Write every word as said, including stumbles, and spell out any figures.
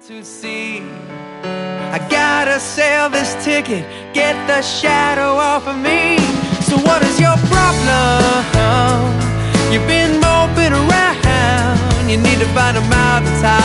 to see. I gotta sell this ticket, get the shadow off of me. So what is your problem? You've been moping around. You need to find a mouth that's high.